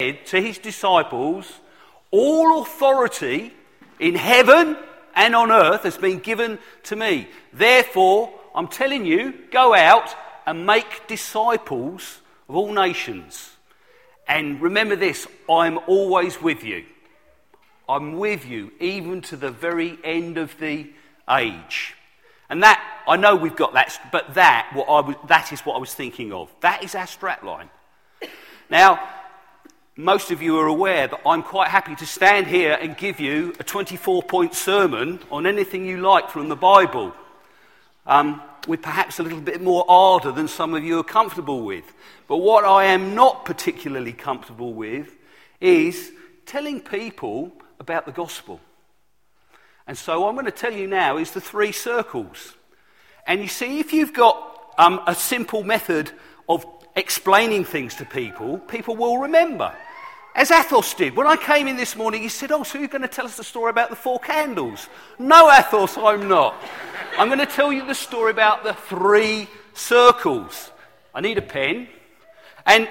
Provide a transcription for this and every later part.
to his disciples, all authority in heaven and on earth has been given to me. Therefore, I'm telling you, go out and make disciples of all nations. And remember this, I'm always with you. I'm with you even to the very end of the age. And that, I know we've got that, but that is what I was thinking of. That is our strapline. Now, most of you are aware that I'm quite happy to stand here and give you a 24-point sermon on anything you like from the Bible, with perhaps a little bit more ardour than some of you are comfortable with. But what I am not particularly comfortable with is telling people about the gospel. And so what I'm going to tell you now is the 3 circles. And you see, if you've got a simple method of explaining things to people, people will remember. As Athos did. When I came in this morning, he said, so you're going to tell us the story about the 4 candles? No, Athos, I'm not. I'm going to tell you the story about the 3 circles. I need a pen. And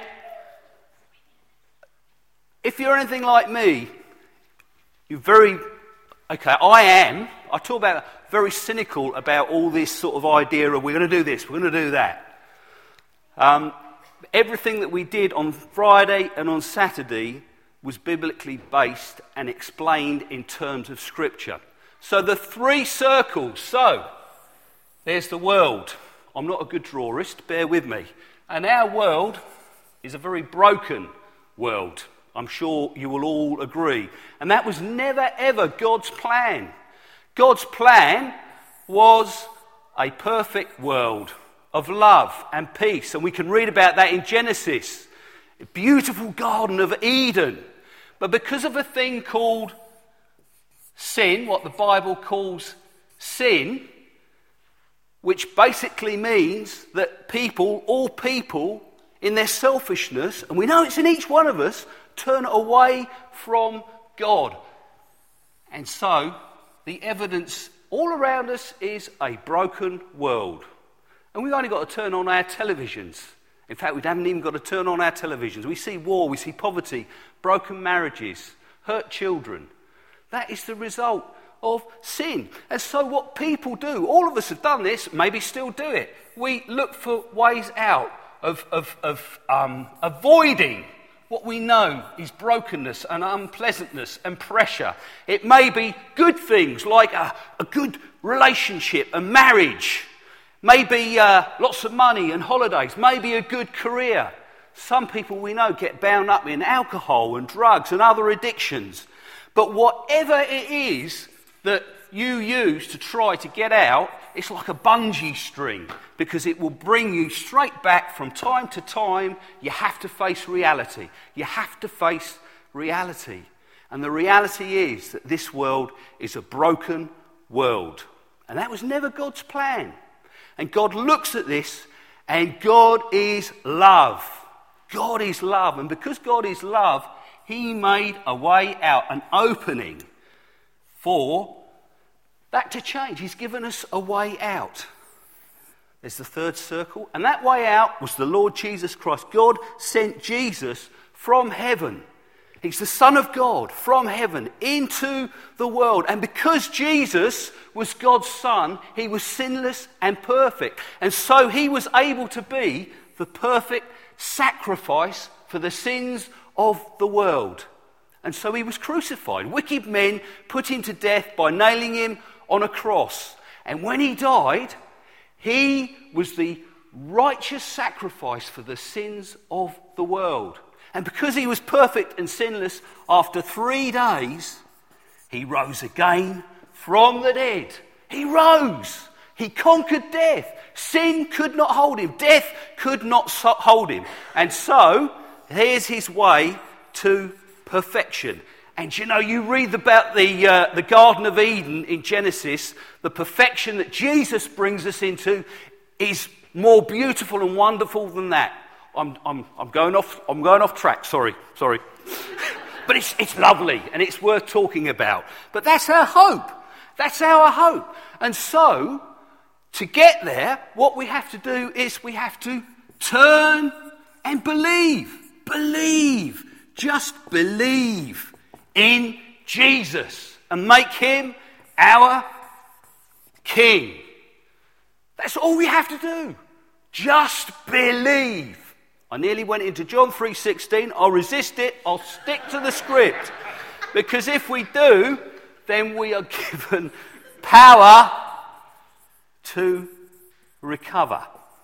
if you're anything like me, you're I talk about very cynical about all this sort of idea of we're going to do this, we're going to do that. Everything that we did on Friday and on Saturday was biblically based and explained in terms of Scripture. So the 3 circles. So, there's the world. I'm not a good drawist, bear with me. And our world is a very broken world. I'm sure you will all agree. And that was never ever God's plan. God's plan was a perfect world of love and peace. And we can read about that in Genesis. A beautiful Garden of Eden. But because of a thing called sin, what the Bible calls sin, which basically means that all people, in their selfishness, and we know it's in each one of us, turn away from God. And so, the evidence all around us is a broken world. And we've only got to turn on our televisions. In fact, we haven't even got to turn on our televisions. We see war, we see poverty, broken marriages, hurt children. That is the result of sin. And so what people do, all of us have done this, maybe still do it. We look for ways out of avoiding what we know is brokenness and unpleasantness and pressure. It may be good things like a good relationship and marriage. Maybe lots of money and holidays. Maybe a good career. Some people we know get bound up in alcohol and drugs and other addictions. But whatever it is that you use to try to get out, it's like a bungee string, because it will bring you straight back from time to time. You have to face reality. You have to face reality. And the reality is that this world is a broken world. And that was never God's plan. And God looks at this, and God is love. God is love. And because God is love, he made a way out, an opening for that to change. He's given us a way out. There's the 3rd circle. And that way out was the Lord Jesus Christ. God sent Jesus from heaven. He's the Son of God from heaven into the world. And because Jesus was God's Son, he was sinless and perfect. And so he was able to be the perfect sacrifice for the sins of the world. And so he was crucified. Wicked men put him to death by nailing him on a cross. And when he died, he was the righteous sacrifice for the sins of the world. And because he was perfect and sinless, after 3 days, he rose again from the dead. He rose. He conquered death. Sin could not hold him. Death could not hold him. And so, here's his way to perfection. And you read about the Garden of Eden in Genesis. The perfection that Jesus brings us into is more beautiful and wonderful than that. I'm going off track. Sorry. But it's lovely and it's worth talking about. But that's our hope. That's our hope. And so, to get there, what we have to do is we have to turn and believe. Believe. Just believe in Jesus and make him our King. That's all we have to do. Just believe. I nearly went into John 3:16. I'll resist it. I'll stick to the script. Because if we do, then we are given power to recover.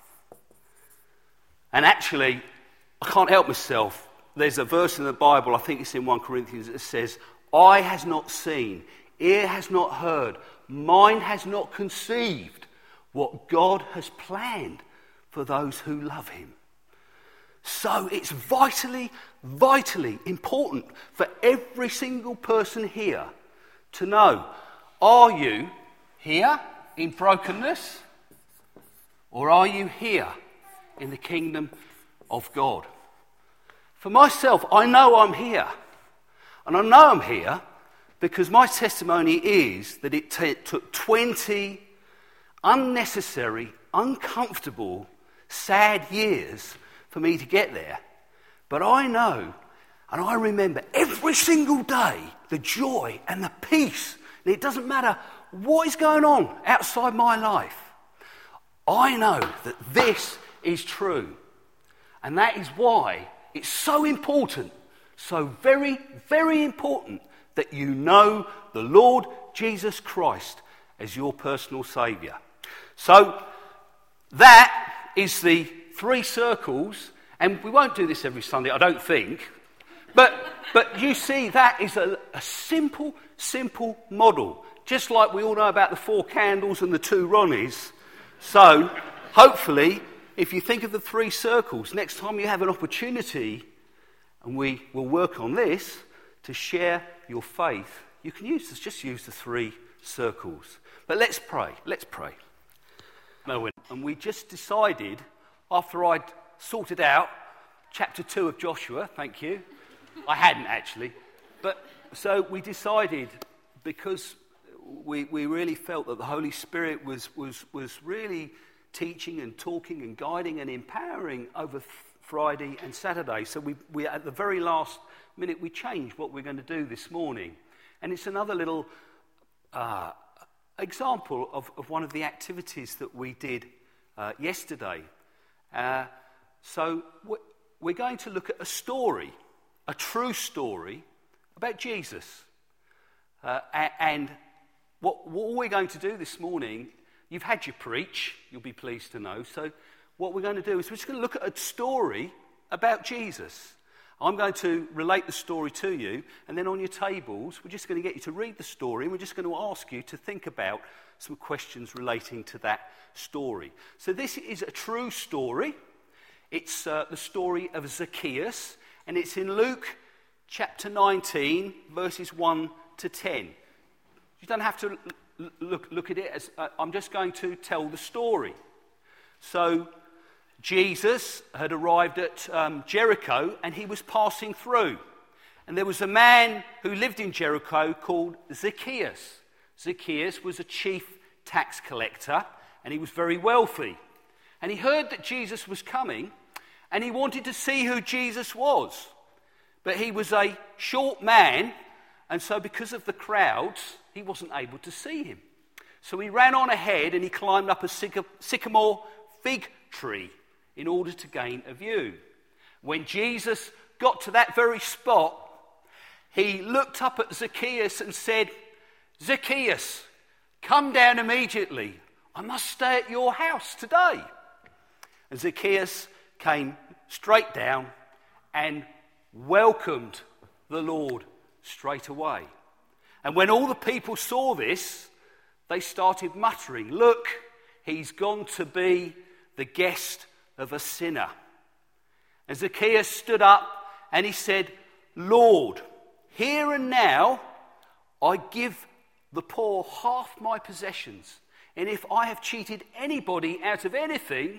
And actually, I can't help myself. There's a verse in the Bible, I think it's in 1 Corinthians, that says, eye has not seen, ear has not heard, mind has not conceived what God has planned for those who love him. So it's vitally, vitally important for every single person here to know, are you here in brokenness, or are you here in the kingdom of God? For myself, I know I'm here. And I know I'm here because my testimony is that it took 20 unnecessary, uncomfortable, sad years for me to get there. But I know, and I remember every single day, the joy and the peace. And it doesn't matter what is going on outside my life. I know that this is true. And that is why it's so important, so very, very important that you know the Lord Jesus Christ as your personal Saviour. So that is the 3 circles, and we won't do this every Sunday, I don't think. But you see, that is a simple, simple model. Just like we all know about the 4 candles and the 2 Ronnies. So, hopefully, if you think of the 3 circles, next time you have an opportunity, and we will work on this, to share your faith, you can just use the 3 circles. But let's pray. And we just decided, after I'd sorted out chapter 2 of Joshua, thank you. I hadn't actually. But so we decided, because we really felt that the Holy Spirit was really teaching and talking and guiding and empowering over Friday and Saturday. So we at the very last minute, we changed what we're going to do this morning. And it's another little example of one of the activities that we did yesterday. So we're going to look at a story, a true story about Jesus. And what we're going to do this morning, you've had your preach, you'll be pleased to know. So what we're going to do is we're just going to look at a story about Jesus. I'm going to relate the story to you, and then on your tables, we're just going to get you to read the story, and we're just going to ask you to think about some questions relating to that story. So this is a true story. It's the story of Zacchaeus, and it's in Luke chapter 19, verses 1 to 10. You don't have to look at it as I'm just going to tell the story. So Jesus had arrived at Jericho, and he was passing through. And there was a man who lived in Jericho called Zacchaeus. Zacchaeus was a chief tax collector, and he was very wealthy. And he heard that Jesus was coming, and he wanted to see who Jesus was. But he was a short man, and so because of the crowds, he wasn't able to see him. So he ran on ahead, and he climbed up a sycamore fig tree in order to gain a view. When Jesus got to that very spot, he looked up at Zacchaeus and said, "Zacchaeus, come down immediately. I must stay at your house today." And Zacchaeus came straight down and welcomed the Lord straight away. And when all the people saw this, they started muttering, "Look, he's gone to be the guest of a sinner." And Zacchaeus stood up and he said, "Lord, here and now I give the poor half my possessions, and if I have cheated anybody out of anything,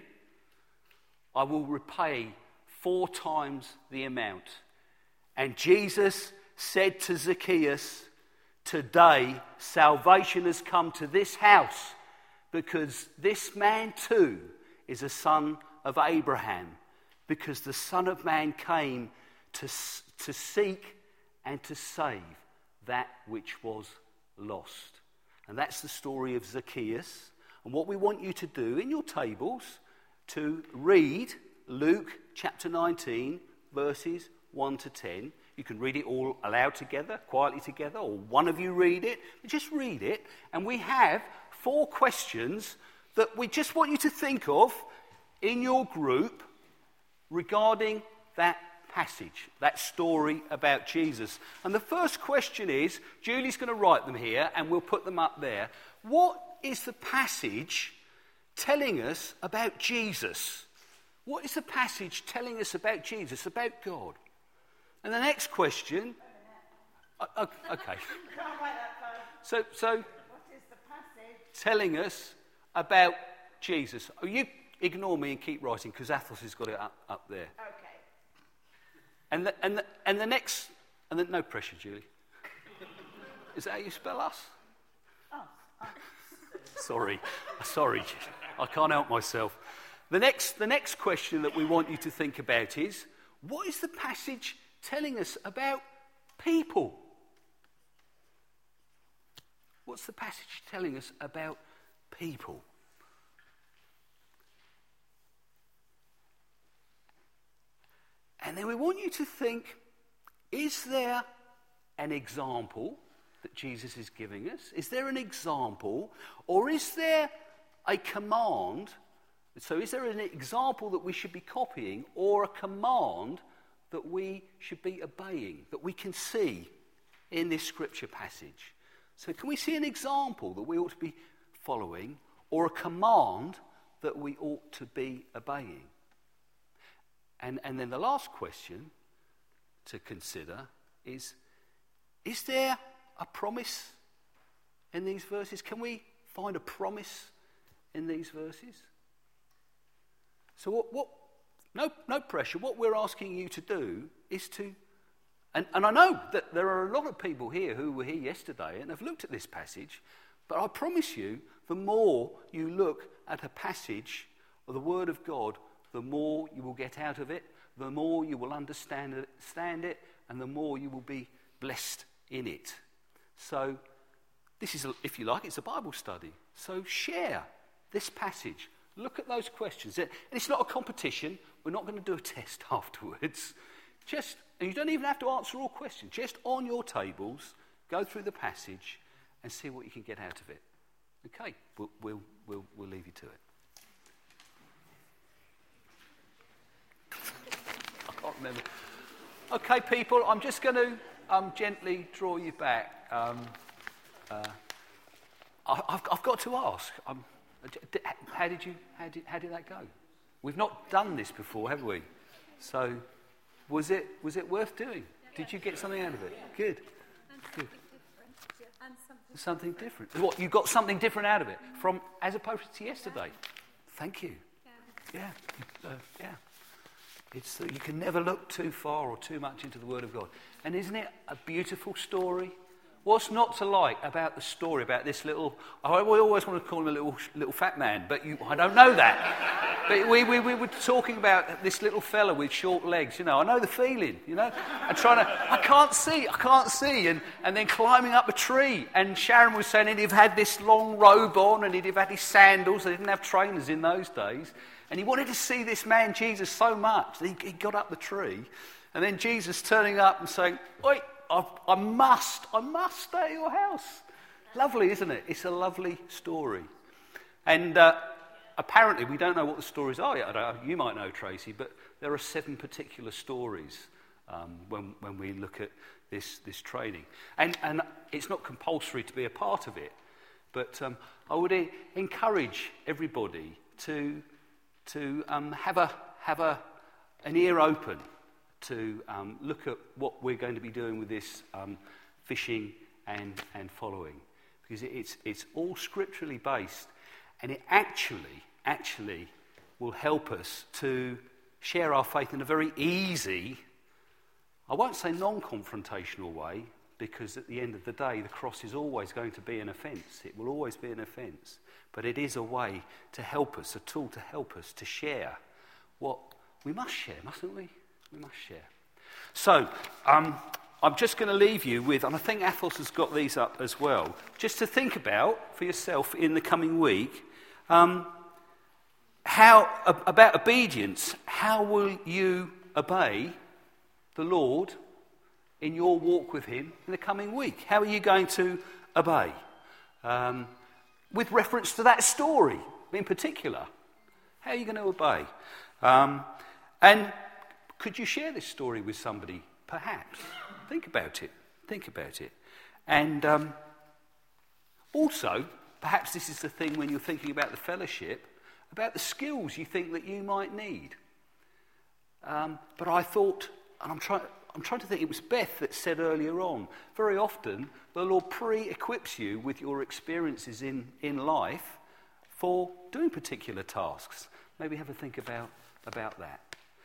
I will repay 4 times the amount." And Jesus said to Zacchaeus, "Today salvation has come to this house, because this man too is a son of Abraham, because the Son of Man came to seek and to save that which was lost. And that's the story of Zacchaeus. And what we want you to do in your tables, to read Luke chapter 19, verses 1 to 10. You can read it all aloud together, quietly together, or one of you read it. Just read it. And we have 4 questions that we just want you to think of in your group regarding that passage, that story about Jesus. And the first question is, Julie's going to write them here and we'll put them up there. What is the passage telling us about Jesus? What is the passage telling us about Jesus, about God? And the next question... okay. So what is the passage telling us about Jesus? Oh, you ignore me and keep writing because Athos has got it up there. Okay. And the next... no pressure, Julie. Is that how you spell us? Oh. Sorry, I can't help myself. The next question that we want you to think about is, what is the passage telling us about people? What's the passage telling us about people? And then we want you to think, is there an example that Jesus is giving us? Is there an example, or is there a command? So is there an example that we should be copying, or a command that we should be obeying, that we can see in this scripture passage? So can we see an example that we ought to be following, or a command that we ought to be obeying? And then the last question to consider is there a promise in these verses? Can we find a promise in these verses? So no pressure. What we're asking you to do is to, and I know that there are a lot of people here who were here yesterday and have looked at this passage, but I promise you, the more you look at a passage of the Word of God, the more you will get out of it, the more you will understand it, and the more you will be blessed in it. So this is, if you like, it's a Bible study. So share this passage. Look at those questions. And it's not a competition. We're not going to do a test afterwards. And you don't even have to answer all questions. Just on your tables, go through the passage and see what you can get out of it. Okay, we'll leave you to it. I can't remember. Okay, people, I'm just going to gently draw you back. I've got to ask. How did that go? We've not done this before, have we? So, was it worth doing? Did you get something out of it? Good. Good. Something different. What, you got something different out of it from as opposed to yesterday? Thank you. Yeah. It's you can never look too far or too much into the Word of God. And isn't it a beautiful story? What's not to like about the story about this little... we always want to call him a little fat man, but I don't know that. But we were talking about this little fella with short legs, I know the feeling, and I can't see, and then climbing up a tree. And Sharon was saying he'd have had this long robe on and he'd have had his sandals. They didn't have trainers in those days. And he wanted to see this man, Jesus, so much that he got up the tree. And then Jesus turning up and saying, "Oi, I must stay at your house." Lovely, isn't it? It's a lovely story. And apparently we don't know what the stories are yet. You might know, Tracy, but there are 7 particular stories when we look at this training. And it's not compulsory to be a part of it, but I would encourage everybody to have an ear open to look at what we're going to be doing with this fishing and following, because it's all scripturally based, and it actually will help us to share our faith in a very easy, I won't say non-confrontational way, because at the end of the day the cross is always going to be an offence. It will always be an offence, but it is a way to help us, a tool to help us to share what we must share, mustn't we? We must share. So, I'm just going to leave you with, and I think Athos has got these up as well, just to think about for yourself in the coming week, about obedience. How will you obey the Lord in your walk with him in the coming week? How are you going to obey? With reference to that story in particular, how are you going to obey? And could you share this story with somebody, perhaps? Think about it. And also, perhaps this is the thing when you're thinking about the fellowship, about the skills you think that you might need. But I thought, and I'm trying to think, it was Beth that said earlier on, very often the Lord pre-equips you with your experiences in life for doing particular tasks. Maybe have a think about that.